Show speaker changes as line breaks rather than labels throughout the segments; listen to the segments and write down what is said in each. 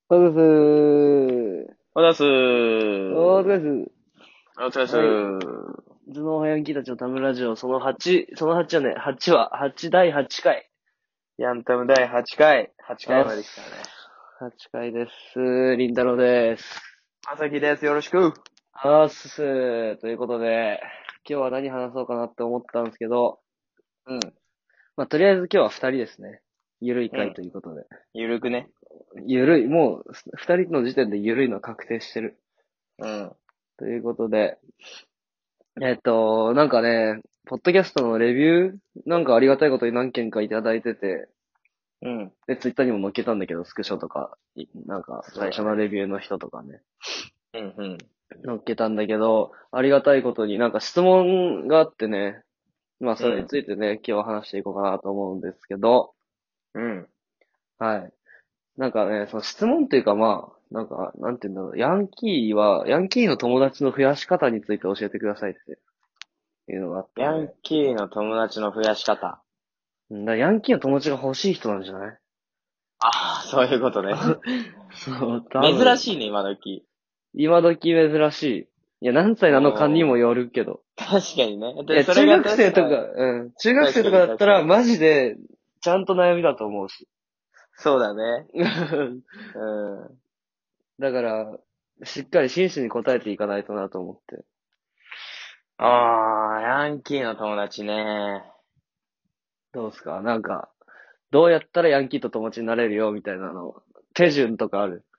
そうです。
おだす
お疲れ
ー。
です。
お疲れっす
はい。
ー。
頭脳派ヤンキーたちのためラジオ、その8じゃね、8は、第8回。
ヤンタム第8回。8回
あっ
まで来たね。
8回です。りんたろーです。
まさきです。よろしく。
ということで、今日は何話そうかなって思ったんですけど、
うん。
まあ、とりあえず今日は2人ですね。ゆるい回
うん。
ということで。
ゆるくね。
ゆるい、もう、2人の時点でゆるいのは確定してる。
うん。
ということで、なんかね、ポッドキャストのレビューなんかありがたいことに何件かいただいてて、
うん。
で、ツイッターにも載っけたんだけど、スクショとか、なんか最初の
そうだね。
レビューの人とかね、
うんうん。
載っけたんだけど、ありがたいことになんか質問があってね、まあそれに
うん。
ついてね、今日は話していこうかなと思うんですけど、
うん。
はい。なんかね、その質問っていうかまあ、なんか、なんて言うんだろう、ヤンキーの友達の増やし方について教えてくださいっていうのがあった
ヤン
んで、
キーの友達の増やし方。
だからヤンキーの友達が欲しい人なんじゃない？
ああ、そういうことね。
そう、多分。
珍しいね、今時。
今時珍しい。いや、何歳なのかにも
おー。
よるけど。
確かにね。で、
いや、
それが
中学生とか、
確かに。
中学生と
確かに、
かだったら、
確かに。
マジで、ちゃんと悩みだと思うし。
そうだね。うん。
だから、しっかり真摯に答えていかないとなと思って。
ああ、ヤンキーの友達ね。
どうすかなんか、どうやったらヤンキーと友達になれるよみたいなの、手順とかある？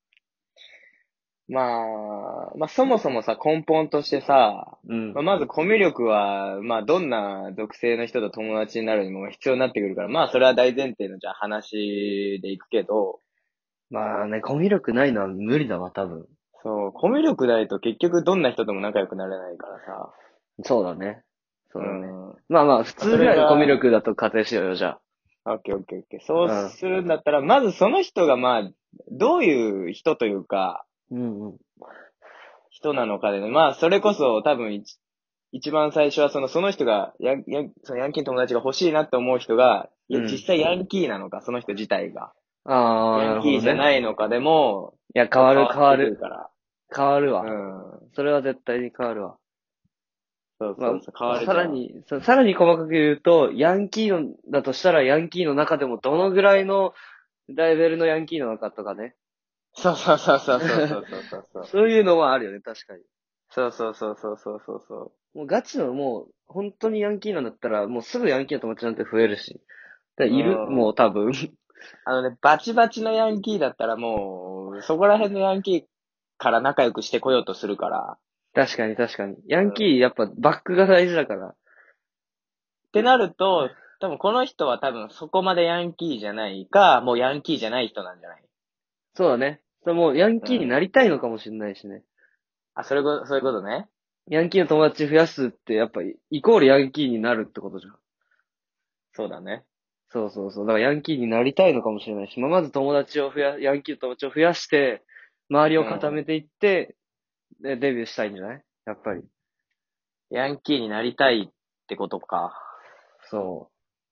まあ、そもそもさ、根本としてさ、
うん。
まずコミュ力は、どんな属性の人と友達になるにも必要になってくるから、それは大前提のじゃあ話でいくけど、
まあね、コミュ力ないのは無理だわ、多分。
そう、コミュ力ないと結局どんな人とも仲良くなれないからさ、
そうだね。そう
う
だね。
ん。
まあまあ、普通
そ
ぐらいのコミュ
れが、
力だと仮定しようよ、じゃ
オッケーオッケーオッケー。そう
あ。
するんだったら、まずその人がどういう人というか、
うん。うんうん。
人なのかでね。それこそ多分一番最初はその人が、そのヤンキーの友達が欲しいなって思う人が、いや、
うん。
実際ヤンキーなのか、その人自体が。
ああ、
ヤンキーじゃ
なるほどね。
ないのかでも、
いや、変わる、
変わってくる
変わる。
から。
変わる
う
わ。
ん。
それは絶対に変わるわ。ま
そうそうそう、変わ
あ、
るじゃん。
さらに細かく言うと、ヤンキーの、だとしたらヤンキーの中でもどのぐらいのレベルのヤンキーなのかとかね。
そうそうそうそうそうそうそうそうそう。
そういうのはあるよね、確かに。
そうそうそうそうそうそうそう。
もうガチのもう、本当にヤンキーなんだったら、もうすぐヤンキーの友達なんて増えるし。
う
いるもう
ん。
多分。
あのね、バチバチのヤンキーだったらもう、そこら辺のヤンキーから仲良くしてこようとするから。
確かに確かに。ヤンキー、
うん。
やっぱバックが大事だから。
ってなると、多分この人は多分そこまでヤンキーじゃないか、もうヤンキーじゃない人なんじゃない？
そうだね。もうヤンキーにな
うん。
りたいのかもしれないしね。
あ、そういうことね。
ヤンキーの友達増やすって、やっぱイコールヤンキーになるってことじゃん。
そうだね。
そうそうそう。だからヤンキーになりたいのかもしれないし、まずヤンキーの友達を増やして、周りを固
うん。
めていって、で、デビューしたいんじゃないやっぱり。
ヤンキーになりたいってことか。
そう。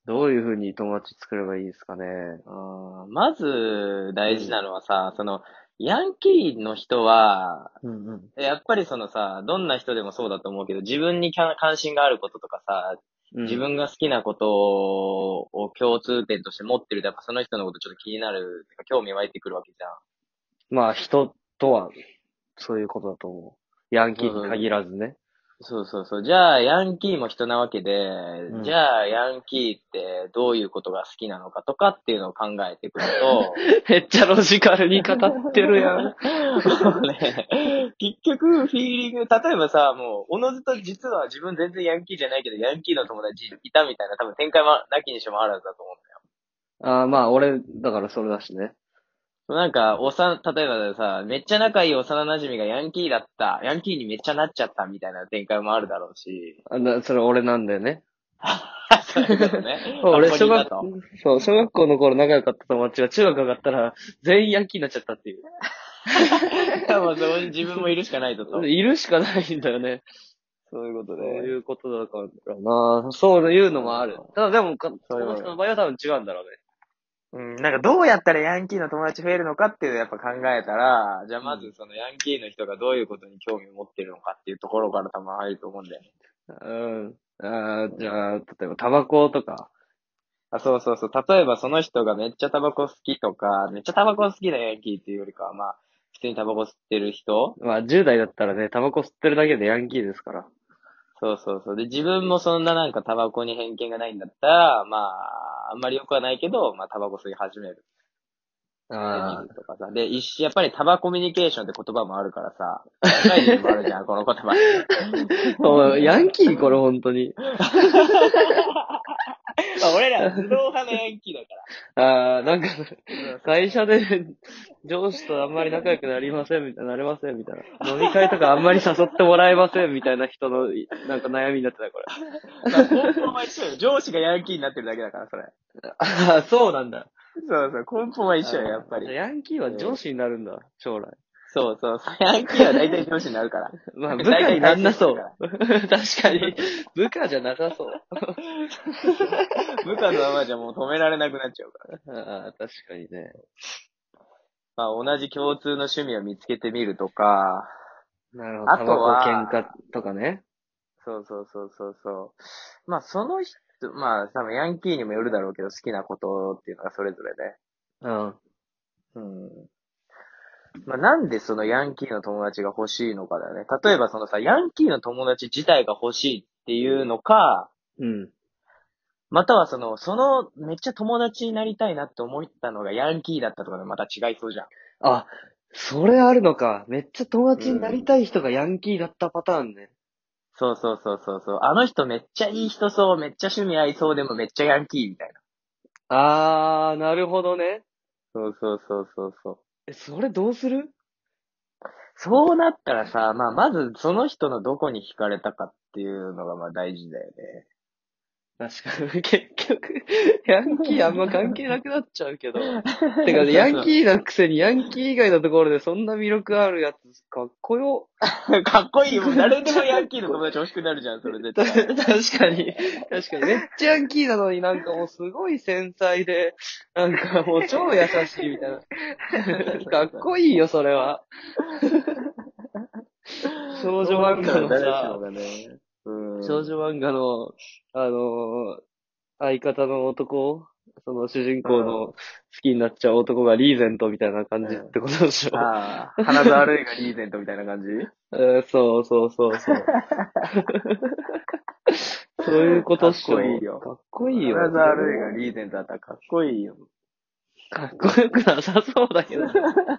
どういう風に友達作ればいいですかね。
まず大事
うん。
なのはさ、ヤンキーの人は、
うんうん。
やっぱりどんな人でもそうだと思うけど、自分に関心があることとかさ、自
うん。
分が好きなことを共通点として持ってると、やっぱその人のことちょっと気になる、てか興味湧いてくるわけじゃん。
まあ、人とは、そういうことだと思う。ヤンキーに限
そう
らずね。
そうそうそう。じゃあ、ヤンキーも人なわけで、
うん。
じゃあ、ヤンキーってどういうことが好きなのかとかっていうのを考えていくのと、
めっちゃロジカルに語ってるやん。
もうね、結局、フィーリング、例えばさ、もう、おのずと実は自分全然ヤンキーじゃないけど、ヤンキーの友達いたみたいな、多分展開はなきにしもあらずだと思うんだよ。
ああ、まあ、俺、だからそれだしね。
なんか、例えばさ、めっちゃ仲いい幼馴染がヤンキーだった、ヤンキーにめっちゃなっちゃったみたいな展開もあるだろうし、
それ俺なんだよね。
そういうことね。あ、こ
俺、
こにいたと。
そう、小学校の頃仲良かった友達が中学上がったら全員ヤンキーになっちゃったっていう。
もうそこに自分もいるしかないと。
いるしかないんだよね。
そういうことで。
そういうことだからな。そういうのもある。
うん。
ただでも、
そういう
この人の場合
こと。
は多分違うんだろうね。
なんかどうやったらヤンキーの友達増えるのかっていうのをやっぱ考えたら、じゃあまず
うん。
そのヤンキーの人がどういうことに興味を持ってるのかっていうところから多分入ると思うんだよね。
うん。じゃあ、例えばタバコとか。
そうそうそう。例えばその人がめっちゃタバコ好きとか、めっちゃタバコ好きなヤンキーっていうよりかは、まあ、普通にタバコ吸ってる人。
まあ、10代だったらね、タバコ吸ってるだけでヤンキーですから。
そうそうそう。で、自分もそんななんかタバコに偏見がないんだったら、まあ、あんまり良くはないけど、まあタバコ吸い始める。てみ
あ
るとかさ。で、やっぱりタバコミュニケーションって言葉もあるからさ、社会人にもあるじゃん、この言葉。
あ。おいヤンキーこれ本当に。
まあ、俺らは自動派のヤンキーだか
ああ、なんか、
ら。
会社で上司とあんまり仲良くなりませんみたいな、なれませんみたいな。飲み会とかあんまり誘ってもらえませんみたいな人の、なんか悩みになってた、これ。
まあ、根本は一緒よ。上司がヤンキーになってるだけだから、それ。
ああ、そうなんだ。
そうそう、根本は一緒よ、やっぱり。
じゃあヤンキーは上司になるんだ、将来。
そうそうそう、ヤンキーは大体上司になるから。
まあ、部
大
下にな
体大
んなそ
成するから。
う。確かに。部下じゃなさそう。
部下のままじゃもう止められなくなっちゃうから。
ああ、確かにね。
まあ、同じ共通の趣味を見つけてみるとか、
なるほど。
あと
タバコ、喧嘩
は、
とかね。
そうそうそうそうそう。まあ、その人、まあ、多分ヤンキーにもよるだろうけど、好きなことっていうのがそれぞれで。
うん。
うん。まあ、なんでそのヤンキーの友達が欲しいのかだよね。例えばそのさ、ヤンキーの友達自体が欲しいっていうのか、
うん。
またはその、めっちゃ友達になりたいなって思ったのがヤンキーだったとかでまた違いそうじゃん。
あ、それあるのか。めっちゃ友達になり
うん。
たい人がヤンキーだったパターンね。
そうそうそうそうそう。あの人めっちゃいい人そう、めっちゃ趣味合いそうでもめっちゃヤンキーみたいな。
あー、なるほどね。
そうそうそうそうそう。
それどうする？
そうなったらさ、まあまずその人のどこに惹かれたかっていうのがまあ大事だよね。
確かに、結局、ヤンキーあんま関係なくなっちゃうけど。てか、ヤンキーなくせにヤンキー以外のところでそんな魅力あるやつ、かっこよ。
かっこいいよ。もう誰でもヤンキーの友達欲しくなるじゃん、それ絶対。
確かに、確かに。めっちゃヤンキーなのになんかもうすごい繊細で、なんかもう超優しいみたいな。かっこいいよ、それは。少女漫画の
誰しも
さ、
がね。
少女漫画の、相方の男、その主人公の好きになっちゃう男がリーゼントみたいな感じってことでしょ？
ああ、花沢類がリーゼントみたいな感じ。
そうそうそうそう。そういうことっ
かっ
しょ。
こいいよ。
かっこいいよ。
花沢類がリーゼントだったらかっこいいよ。
かっこよくなさそうだけど。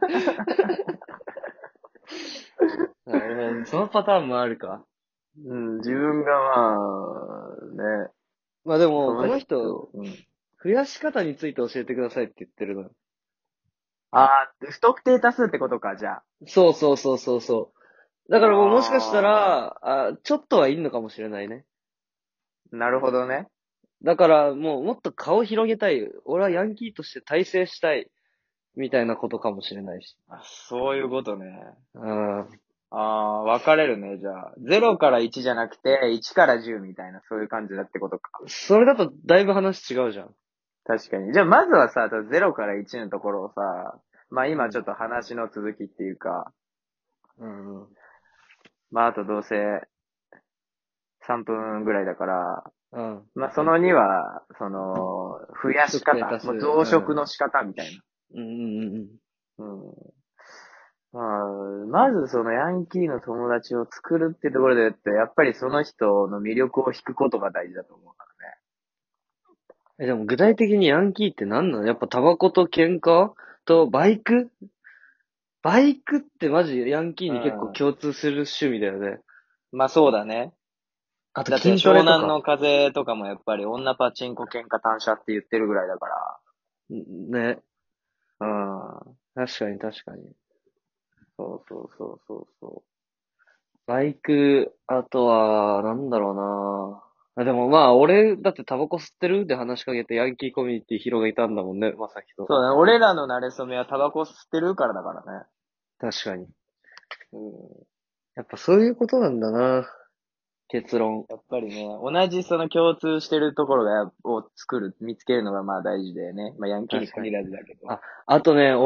なるほど。そのパターンもあるか。
うん、自分がまあ、ね、
まあでも、こ
その
の人、
人、うん。
増やし方について教えてくださいって言ってるの。
ああ、不特定多数ってことか、じゃあ。
そうそうそうそうそう。だからもうもしかした
あ
ら、ちょっとはいんのかもしれないね。
あ、なるほどね。
だからもうもっと顔広げたい。俺はヤンキーとして大成したい。みたいなことかもしれないし。
あ、そういうことね。
うん。
ああ、分かれるね、じゃあ。0から1じゃなくて、1から10みたいな、そういう感じだってことか。
それだとだいぶ話違うじゃん。
確かに。じゃあ、まずはさ、0から1のところをさ、まあ今ちょっ
うん。
と話の続きっていうか、
うんうん。
まああとどうせ3分ぐらいだから、
うん。
まあその2は、増や
不
し方、
特定多数。
もう増殖の仕方みたい
うん。うんうんうん。
な。うん。まあ、まずそのヤンキーの友達を作るってところでって、やっぱりその人の魅力を引くことが大事だと思うからね。
でも具体的にヤンキーって何なの？やっぱタバコと喧嘩とバイク？バイクってマジヤンキーに結構
うん。
共通する趣味だよね。
まあそうだね。
あと筋ト
だって湘
レとか。
南の風とかもやっぱり女パチンコ喧嘩単車って言ってるぐらいだか
ね。
ら。うん。
確かに確かに。
そうそうそうそうそ
バイク、あとは、なんだろうな。でもまあ、俺、だってタバコ吸ってるで話しかけてヤンキーコミュニティ広げたんだもんね、まさき
う。
と。
そうだね。俺らの馴れ初めはタバコ吸ってるからだからね。
確かに。
うん。
やっぱそういうことなんだな。 結論。
やっぱりね、同じその共通してるところを見つけるのがまあ大事だよね。まあヤンキーに
確かに。
限らずだけど。
あとね、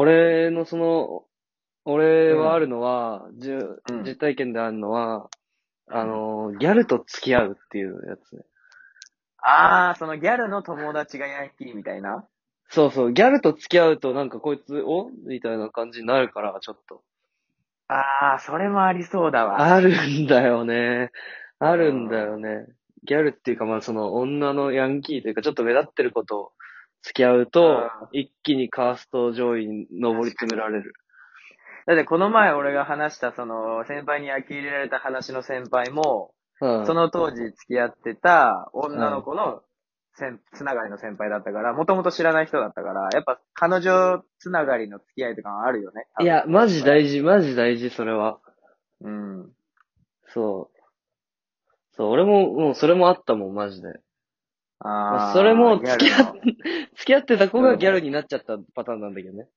俺
うん。
はあるのは、
うん。
実体験であるのは、ギャルと付き合うっていうやつね。
ああ、そのギャルの友達がヤンキーみたいな。
そうそう、ギャルと付き合うとなんかこいつ、みたいな感じになるから、ちょっと。
ああ、それもありそうだわ。
あるんだよね。
う
あるんだよ
ん。
ね。ギャルっていうかまあその女のヤンキーというかちょっと目立ってる子と付き合う
うん。
と、一気にカースト上位に上り詰められる。
だってこの前俺が話したその先輩に焼き入れられた話の先輩も、
うん。
その当時付き合ってた
うん。
女の子のつながりの先輩だったから、もともと知らない人だったから、やっぱ彼女つながりの付き合いとかはあるよね、多分。
いや、マジ大事、マジ大事、それは。
うん。
そう。そう、俺も、もうそれもあったもん、マジで。まあ、それ
あー、
も
ギャルの。
付き合ってた子がギャル
うん。
になっちゃったパターンなんだけどね。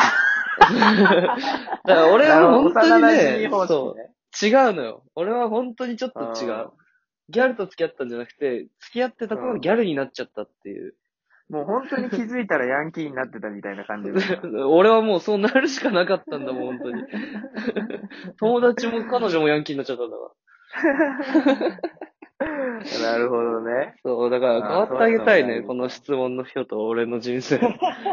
だから俺
なるほど。
は本当
幼
にね、
馴染方式
そ
ね。
う、違うのよ。俺は本当にちょっ
う
と違う。
ん。
ギャルと付き合ったんじゃなくて、付き合ってた子がギ
うん。
ャルになっちゃったっていう。
もう本当に気づいたらヤンキーになってたみたいな感じなんだ。
俺はもうそうなるしかなかったんだもん、本当に。友達も彼女もヤンキーになっちゃったんだから。
なるほどね。
そう、だから変
ああ、
わってあ
そういうのも
げたいね、
大事か。
この質問の人と俺の人生。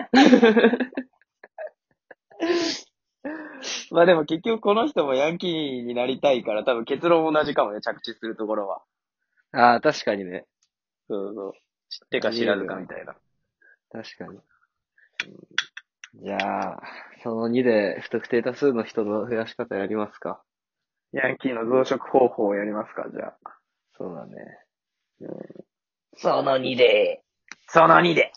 まあでも結局この人もヤンキーになりたいから多分結論同じかもね、着地するところは。
ああ、確かにね。
そうそう。知って
あ
か知らず
り得るわ。
かみたいな。
確かに。じゃあ、その2で不特定多数の人の増やし方やりますか。
ヤンキーの増殖方法をやりますか、じゃあ。
そうだね。
うん、
その2で。
その2で。